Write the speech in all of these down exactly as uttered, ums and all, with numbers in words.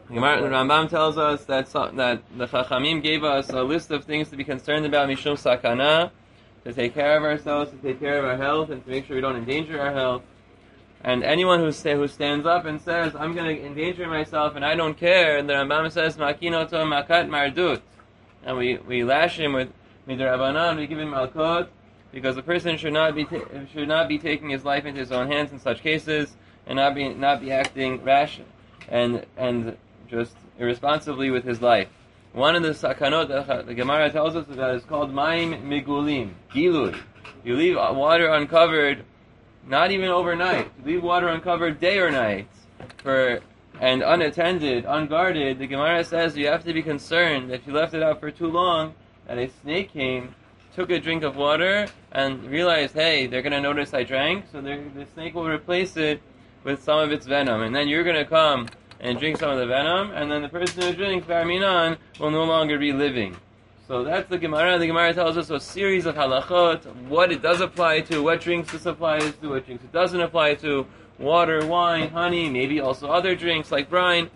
The Rambam tells us that that the Chachamim gave us a list of things to be concerned about, mishum sakana, to take care of ourselves, to take care of our health, and to make sure we don't endanger our health. And anyone who stay, who stands up and says, I'm going to endanger myself and I don't care, and the Rambam says, makinoto makat mardut. And we, we lash him with midrabanan, we give him malkot, because the person should not be ta- should not be taking his life into his own hands in such cases, and not be not be acting rash and and just irresponsibly with his life. One of the sakanot that the Gemara tells us about is called ma'im migulim, gilui. You leave water uncovered, not even overnight. You leave water uncovered day or night, for and unattended, unguarded. The Gemara says you have to be concerned that if you left it out for too long, that a snake came, took a drink of water, and realized, hey, they're going to notice I drank, so the snake will replace it with some of its venom, and then you're going to come and drink some of the venom, and then the person who drinks Barminan will no longer be living. So that's the Gemara. The Gemara tells us a series of halachot, what it does apply to, what drinks this applies to, what drinks it doesn't apply to, water, wine, honey, maybe also other drinks like brine.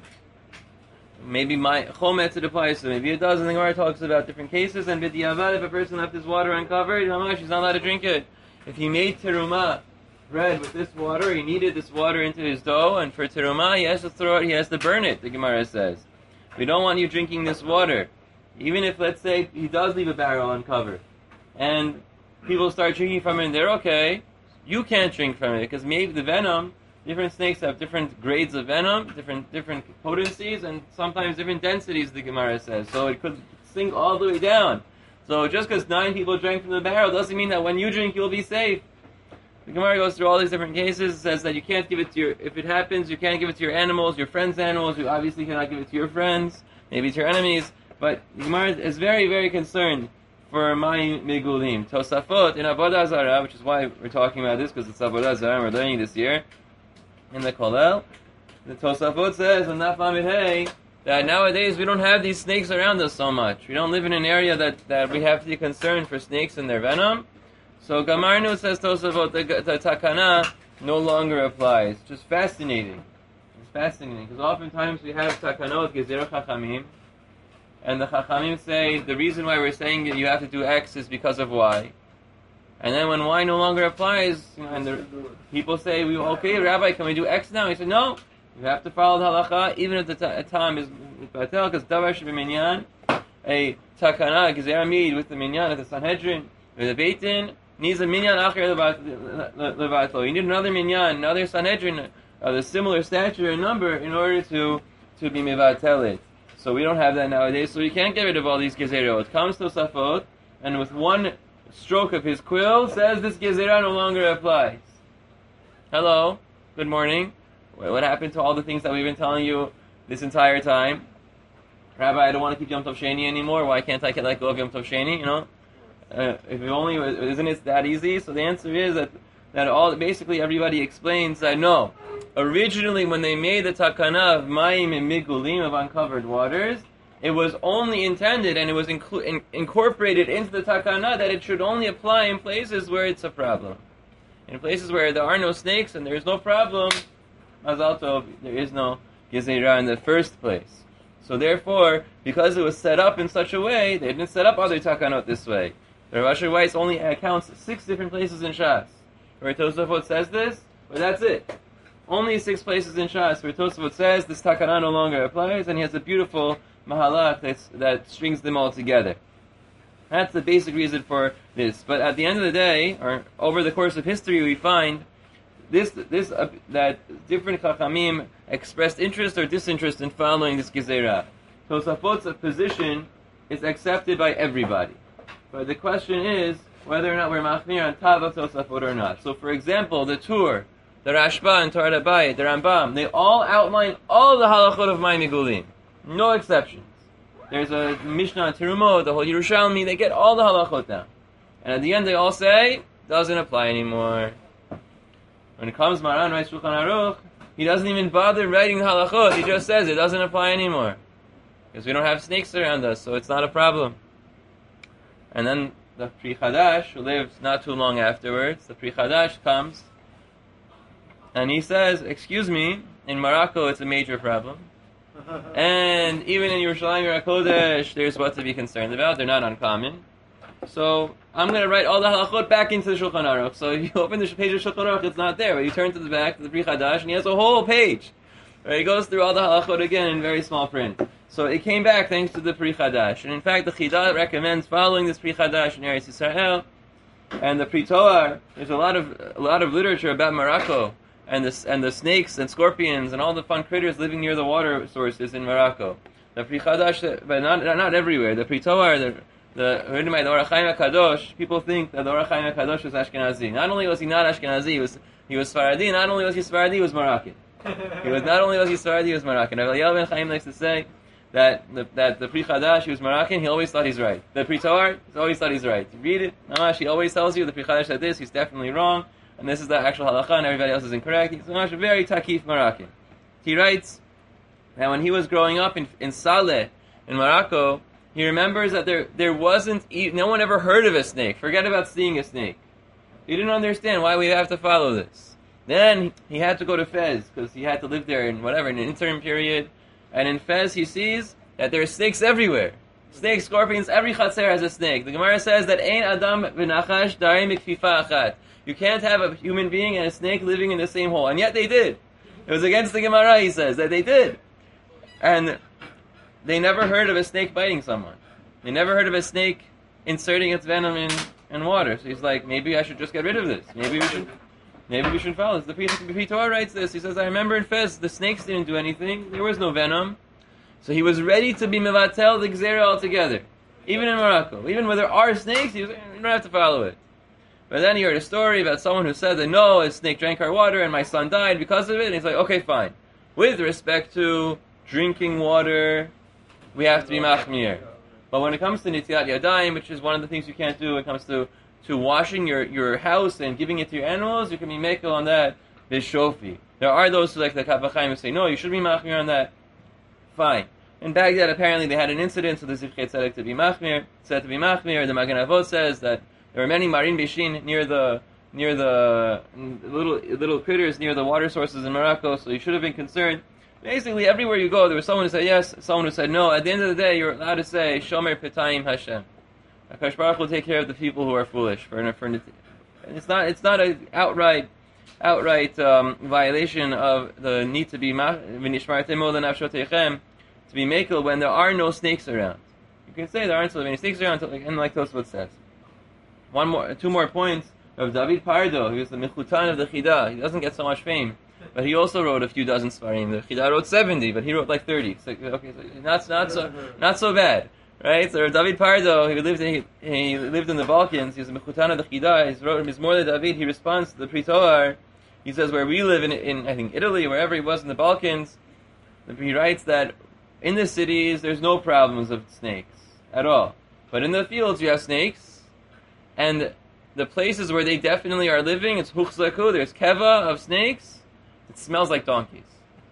Maybe my chometz it applies to, maybe it doesn't. The Gemara talks about different cases, and b'diavad, if a person left his water uncovered, how much? He's not allowed to drink it. If he made terumah, bread with this water, he needed this water into his dough, and for terumah, he has to throw it, he has to burn it, the Gemara says. We don't want you drinking this water. Even if, let's say, he does leave a barrel uncovered, and people start drinking from it, and they're okay, you can't drink from it, because maybe the venom, different snakes have different grades of venom, different different potencies, and sometimes different densities, the Gemara says. So it could sink all the way down. So just because nine people drank from the barrel doesn't mean that when you drink, you'll be safe. The Gemara goes through all these different cases. It says that you can't give it to your, if it happens, you can't give it to your animals, your friends' animals. You obviously cannot give it to your friends, maybe to your enemies. But the Gemara is very, very concerned for Mayim Migulim. Tosafot in Avodah Zarah, which is why we're talking about this, because it's Avodah Zarah and we're learning this year in the Kollel. The Tosafot says in Naf Lamed Hey that nowadays we don't have these snakes around us so much. We don't live in an area that, that we have to be concerned for snakes and their venom. So Gamarnu, says Tosafot, the, the takana no longer applies. Just fascinating. It's fascinating because oftentimes we have takanot gezerah chachamim, and the chachamim say the reason why we're saying that you have to do X is because of Y. And then when Y no longer applies, you know, and the people say, "We okay, Rabbi, can we do X now?" He said, "No, you have to follow the halacha, even if the ta- time is batel, because davar shebeminyan, a takana gezerah mid with the minyan at the Sanhedrin, with the Beit Din, needs a minyan acher levatlo. You need another minyan, another Sanhedrin of a similar stature and number in order to to be mevatelit. So we don't have that nowadays. So we can't get rid of all these gezerot. Comes to Safot, and with one stroke of his quill says this gezerah no longer applies. Hello, good morning. What happened to all the things that we've been telling you this entire time? Rabbi, I don't want to keep Yom Tov Sheni anymore. Why can't I let go of Yom Tov Sheni? You know. Uh, if it only isn't it that easy? So the answer is that that all basically everybody explains that no. Originally, when they made the takana of mayim and migulim of uncovered waters, it was only intended and it was inclu- in- incorporated into the takana that it should only apply in places where it's a problem. In places where there are no snakes and there is no problem, mazal tov, there is no gezerah in the first place. So therefore, because it was set up in such a way, they didn't set up other takanot this way. The Rav Asher Weiss only accounts six different places in Shas where Tosafot says this, but that's it. Only six places in Shas where Tosafot says this takana no longer applies, and he has a beautiful mahalach that's, that strings them all together. That's the basic reason for this. But at the end of the day, or over the course of history, we find this this uh, that different chachamim expressed interest or disinterest in following this gezerah. Tosafot's position is accepted by everybody. But the question is whether or not we're machmir on Tava Tosafot or not. So, for example, the Tur, the Rashba, and Torah Abayit, the Rambam, they all outline all the halachot of Mayim Migulim. No exceptions. There's a Mishnah on Terumot, the whole Yerushalmi, they get all the halachot down. And at the end they all say, doesn't apply anymore. When it comes Maran writes Shulchan Aruch, he doesn't even bother writing the halachot, he just says it doesn't apply anymore. Because we don't have snakes around us, so it's not a problem. And then the Pri Chadash, who lives not too long afterwards, the Pri Chadash comes, and he says, excuse me, in Morocco it's a major problem. And even in Yerushalayim HaKodesh, there's what to be concerned about. They're not uncommon. So I'm going to write all the halachot back into the Shulchan Aruch. So if you open the page of Shulchan Aruch, it's not there. But you turn to the back, to the Pri Chadash, and he has a whole page. Right? He goes through all the halachot again in very small print. So it came back thanks to the Pri Chadash. And in fact, the Chidah recommends following this Pri Chadash in Eretz Yisrael. And the Pri Toar, there's a lot of a lot of literature about Morocco and the and the snakes and scorpions and all the fun critters living near the water sources in Morocco. The Pri Chadash, but not not everywhere. The Pri Toar, the the written by the Orach Chaim HaKadosh, people think that the Orach Chaim HaKadosh was Ashkenazi. Not only was he not Ashkenazi, he was he was Sfaradi. Not only was he Sfaradi, he was Moroccan. He was not only was he Sfaradi, he was Moroccan. Rabbi Eliyahu ben Chaim likes to say that the, that the Pri Chadash, he was Moroccan, he always thought he's right. The Pri Toar, he always thought he's right. You read it, Namash, he always tells you the Pri Chadash said this, he's definitely wrong, and this is the actual halacha, and everybody else is incorrect. He's Namash, very takif Moroccan. He writes that when he was growing up in, in Saleh, in Morocco, he remembers that there there wasn't, no one ever heard of a snake. Forget about seeing a snake. He didn't understand why we have to follow this. Then he had to go to Fez, because he had to live there in whatever, in an interim period. And in Fez, he sees that there are snakes everywhere. Snakes, scorpions, every chatzer has a snake. The Gemara says that Ein Adam v'Nachash darim mikfifa achat. You can't have a human being and a snake living in the same hole. And yet they did. It was against the Gemara, he says, that they did. And they never heard of a snake biting someone. They never heard of a snake inserting its venom in, in water. So he's like, maybe I should just get rid of this. Maybe we should... Maybe we should follow this. The Pri Toar writes this. He says, I remember in Fez, the snakes didn't do anything. There was no venom. So he was ready to be mevatel the gzera altogether. Even in Morocco. Even where there are snakes, he was, you don't have to follow it. But then he heard a story about someone who said that, no, a snake drank our water and my son died because of it. And he's like, okay, fine. With respect to drinking water, we have to be machmir. But when it comes to nitilat yadayim, which is one of the things you can't do when it comes to to washing your, your house and giving it to your animals, you can be mekel on that, bishofi. There are those who like the Kaf HaChaim who say, no, you should be machmir on that. Fine. In Baghdad, apparently they had an incident, so the Zivchei Tzedek to be machmir, said to be machmir. The Magen Avot says that there were many marin bishin near the near the little little critters near the water sources in Morocco, so you should have been concerned. Basically, everywhere you go, there was someone who said yes, someone who said no. At the end of the day, you're allowed to say, Shomer Petayim Hashem. HaKadosh Baruch will take care of the people who are foolish. For, for it's not it's not an outright outright um, violation of the need to be v'nishmartem lenafshotechem, to be mekel when there are no snakes around. You can say there aren't so many snakes around, and like Tosfot says. One more, two more points of David Pardo. He was the Mechutan of the Chidah. He doesn't get so much fame, but he also wrote a few dozen Sfarim. The Chidah wrote seventy, but he wrote like thirty. So, okay, so not not so not so bad. Right, so David Pardo, he lived in he, he lived in the Balkans. He was a mechutan of the Chidah. He's wrote Mizmor David. He responds to the Pri Toar. He says where we live in, in I think Italy, wherever he was in the Balkans, he writes that in the cities there's no problems of snakes at all, but in the fields you have snakes, and the places where they definitely are living, it's huchzaku. There's keva of snakes. It smells like donkeys.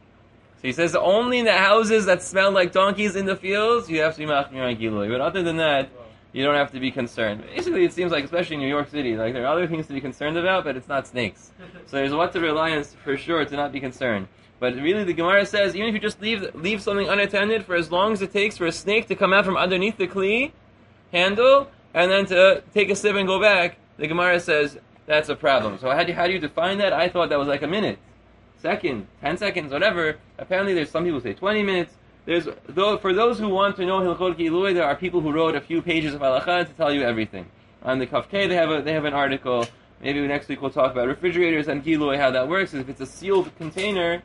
So he says only in the houses that smell like donkeys in the fields, you have to be machmir on gilui. But other than that, you don't have to be concerned. Basically, it seems like, especially in New York City, like there are other things to be concerned about, but it's not snakes. So there's what to rely on for sure to not be concerned. But really, the Gemara says, even if you just leave leave something unattended for as long as it takes for a snake to come out from underneath the kli handle, and then to take a sip and go back, the Gemara says that's a problem. So how do you, how do you define that? I thought that was like a minute. Second, ten seconds, whatever. Apparently, there's some people who say twenty minutes. There's though for those who want to know Hilchot Gilui, there are people who wrote a few pages of halacha to tell you everything. On the Kafkei, they have a they have an article. Maybe next week we'll talk about refrigerators and Gilui, how that works. If it's a sealed container,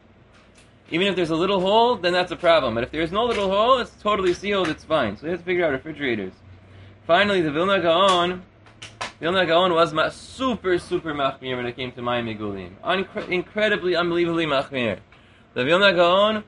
even if there's a little hole, then that's a problem. But if there's no little hole, it's totally sealed. It's fine. So you have to figure out refrigerators. Finally, the Vilna Gaon. Vilna Gaon was ma- super, super machmir when it came to Mayim Megulim. Uncre- incredibly, unbelievably machmir. The Vilna Gaon,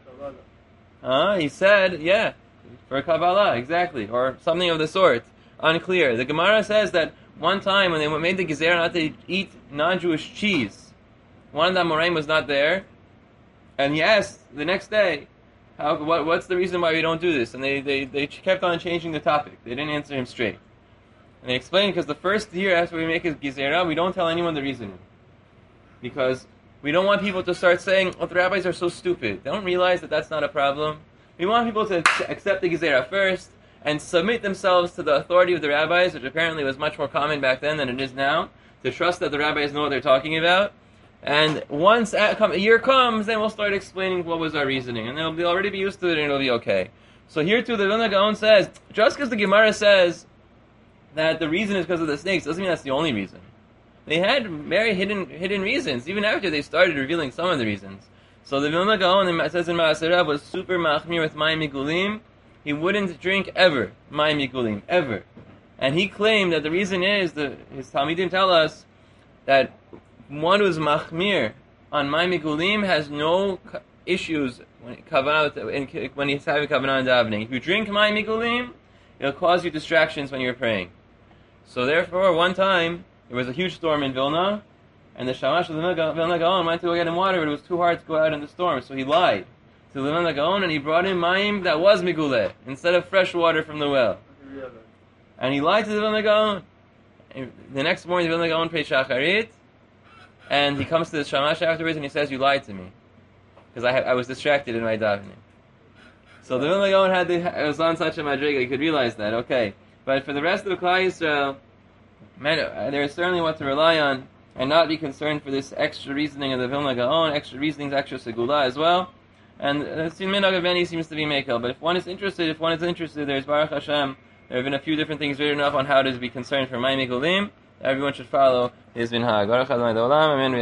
uh, he said, yeah, for Kabbalah, exactly, or something of the sort. Unclear. The Gemara says that one time when they made the Gezerah not to eat non-Jewish cheese, one of the Amoraim was not there, and he asked the next day, how, what, what's the reason why we don't do this? And they, they, they kept on changing the topic. They didn't answer him straight. And they explained because the first year after we make a Gezerah, we don't tell anyone the reason. Because We don't want people to start saying, oh, the rabbis are so stupid. They don't realize that that's not a problem. We want people to accept the Gezerah first and submit themselves to the authority of the rabbis, which apparently was much more common back then than it is now, to trust that the rabbis know what they're talking about. And once a year comes, then we'll start explaining what was our reasoning. And they'll be, already be used to it and it'll be okay. So here too, the Vilna Gaon says, just because the Gemara says that the reason is because of the snakes, doesn't mean that's the only reason. They had very hidden hidden reasons, even after they started revealing some of the reasons. So the Vilna Gaon, it says in Maaseh Rav, was super machmir with mayim migulim. He wouldn't drink ever, mayim migulim, ever. And he claimed that the reason is, the, his Talmidim tell us, that one who's machmir on mayim migulim has no issues when, when he's having kavanah and davening. If you drink mayim migulim, it'll cause you distractions when you're praying. So therefore, one time, there was a huge storm in Vilna, and the Shamash of the Vilna Gaon went to go get him water, but it was too hard to go out in the storm, so he lied to the Vilna Gaon, and he brought him mayim that was miguleh, instead of fresh water from the well. And he lied to the Vilna Gaon. The next morning, the Vilna Gaon prayed Shacharit, and he comes to the Shamash afterwards, and he says, you lied to me, because I, I was distracted in my davening. So the Vilna Gaon had the, it was on such a madriga, he could realize that, okay. But for the rest of the Klal Yisrael, man, there is certainly what to rely on, and not be concerned for this extra reasoning of the Vilna Gaon, extra reasonings, extra segula as well. And the Sin Minhag of Beni seems to be Mekel. But if one is interested, if one is interested, there's Baruch Hashem. There have been a few different things written up on how to be concerned for mayim migulim. Everyone should follow his minhag. Baruch Adonai Olam. Amen.